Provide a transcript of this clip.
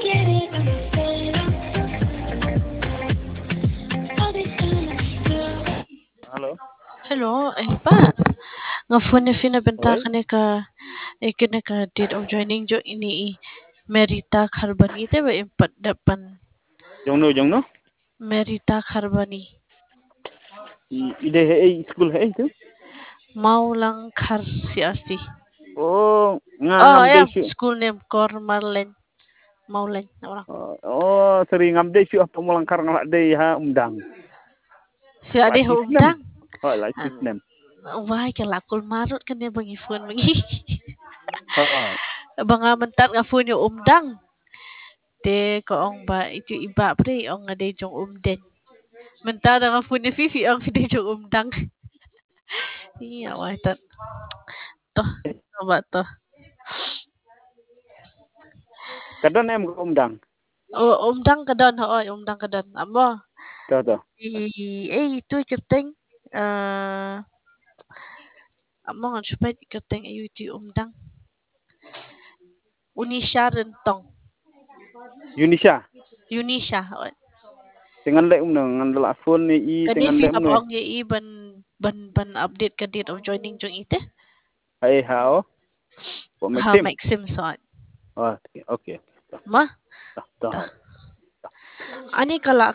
Halo. Hello, Pak. Nga phone fina benta Oi. kene ka date of joining jo ini Merita Kharbani te ba impat depan Jongno. Merita Kharbani. Ide hei school hei tu. Maulang Khar si Asti. Oh, Oh, ngam dei yeah, syu. school name Kormarlen. Maulen orang. Oh, sering ngam dei syu apa mulangkar ngalak dei ha undang. Si ade Like ho his name. umdang. Oh, like his name. Wah, kala kul marut kan dia bangi phone bangi. Oh. Banga mentat nga phone yo umdang. Te ko ong ba itu iba pre ong ade jong umden. Mentat nga phone Fifi ong fide jong umdang. Iya, wah tat. Toh, coba toh. Kadon em undang. Oh, umdang kadon ho, umdang kadon. Amo. Tuh. Itu keteng amo nga supaya keteng itu umdang. Unisha rentong. Yunisha. Unisha. Dengan lek ngan la phone ni i Kani dengan fi lek apa ong ye ban update ka date of joining jong ite. Hai hao. Ko Ha Maxim. Maxim so. Oh, okay. Ma, Tuh. ta. Ani kala